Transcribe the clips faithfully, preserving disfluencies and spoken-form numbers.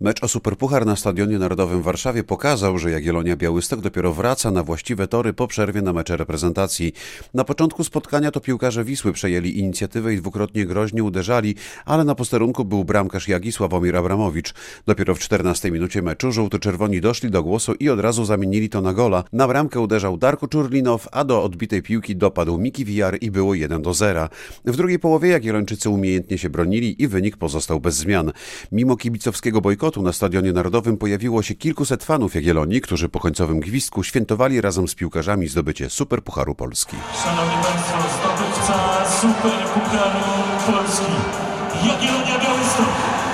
Mecz o Superpuchar na Stadionie Narodowym w Warszawie pokazał, że Jagiellonia Białystok dopiero wraca na właściwe tory po przerwie na mecze reprezentacji. Na początku spotkania to piłkarze Wisły przejęli inicjatywę i dwukrotnie groźnie uderzali, ale na posterunku był bramkarz Jagi Sławomir Abramowicz. Dopiero w czternastej minucie meczu żółto-czerwoni doszli do głosu i od razu zamienili to na gola. Na bramkę uderzał Darko Czurlinow, a do odbitej piłki dopadł Miki Wijar i było jeden do zera. W drugiej połowie Jagiellończycy umiejętnie się bronili i wynik pozostał bez zmian. Mimo kibicowskiego bojkotu na Stadionie Narodowym pojawiło się kilkuset fanów Jagiellonii, którzy po końcowym gwizdku świętowali razem z piłkarzami zdobycie Superpucharu Polski. Szanowni Państwo, zdobywca Superpucharu Polski, Jagiellonia Białystok.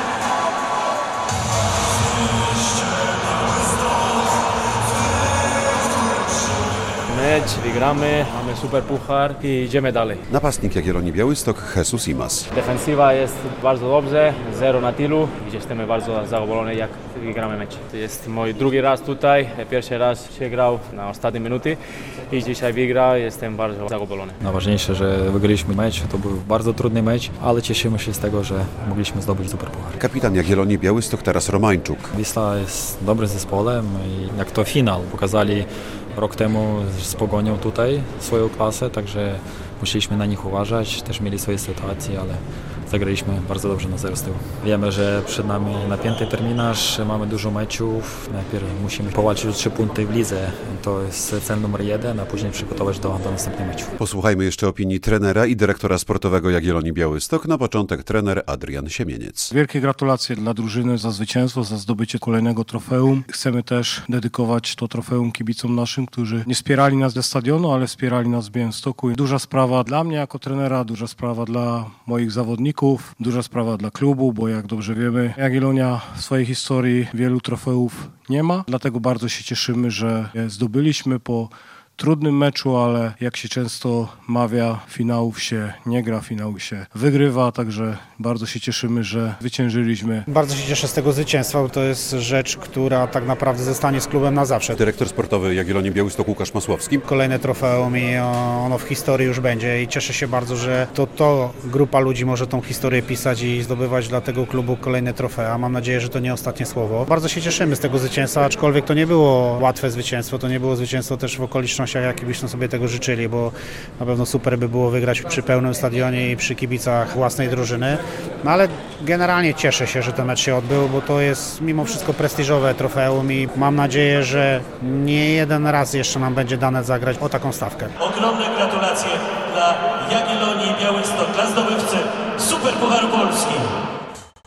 Mecz, wygramy, mamy Superpuchar i idziemy dalej. Napastnik Jagiellonii Białystok Jesus Imas. Defensywa jest bardzo dobrze, zero na tylu i jesteśmy bardzo zadowoleni, jak wygramy mecz. To jest mój drugi raz tutaj, pierwszy raz się grał na ostatnie minuty i dzisiaj wygra, jestem bardzo zadowolony. Najważniejsze, że wygraliśmy mecz, to był bardzo trudny mecz, ale cieszymy się z tego, że mogliśmy zdobyć Superpuchar. Kapitan Jagiellonii Białystok Taras Romańczuk. Wisła jest dobrym zespołem i jak to finał pokazali rok temu z Pogonią tutaj swoją klasę, także musieliśmy na nich uważać, też mieli swoje sytuacje, ale zagraliśmy bardzo dobrze na zero z tyłu. Wiemy, że przed nami napięty terminarz, mamy dużo meczów, najpierw musimy powalczyć o trzy punkty w lidze, to jest cel numer jeden, a później przygotować do, do następnych meczów. Posłuchajmy jeszcze opinii trenera i dyrektora sportowego Jagiellonii Białystok. Na początek trener Adrian Siemieniec. Wielkie gratulacje dla drużyny za zwycięstwo, za zdobycie kolejnego trofeum. Chcemy też dedykować to trofeum kibicom naszym, którzy nie wspierali nas ze stadionu, ale wspierali nas w Białymstoku. Duża sprawa dla mnie jako trenera, duża sprawa dla moich zawodników, duża sprawa dla klubu, bo jak dobrze wiemy, Jagiellonia w swojej historii wielu trofeów nie ma. Dlatego bardzo się cieszymy, że je zdobyliśmy po trudnym meczu, ale jak się często mawia, finałów się nie gra, finałów się wygrywa, także bardzo się cieszymy, że zwyciężyliśmy. Bardzo się cieszę z tego zwycięstwa, bo to jest rzecz, która tak naprawdę zostanie z klubem na zawsze. Dyrektor sportowy Jagiellonii Białystok Łukasz Masłowski. Kolejne trofeum i ono w historii już będzie i cieszę się bardzo, że to, to grupa ludzi może tą historię pisać i zdobywać dla tego klubu kolejne trofea. Mam nadzieję, że to nie ostatnie słowo. Bardzo się cieszymy z tego zwycięstwa, aczkolwiek to nie było łatwe zwycięstwo, to nie było zwycięstwo też w okolicznościach, jaki byśmy sobie tego życzyli, bo na pewno super by było wygrać przy pełnym stadionie i przy kibicach własnej drużyny. No ale generalnie cieszę się, że ten mecz się odbył, bo to jest mimo wszystko prestiżowe trofeum i mam nadzieję, że nie jeden raz jeszcze nam będzie dane zagrać o taką stawkę. Ogromne gratulacje dla Jagiellonii Białystok, dla zdobywcy Superpucharu Polski.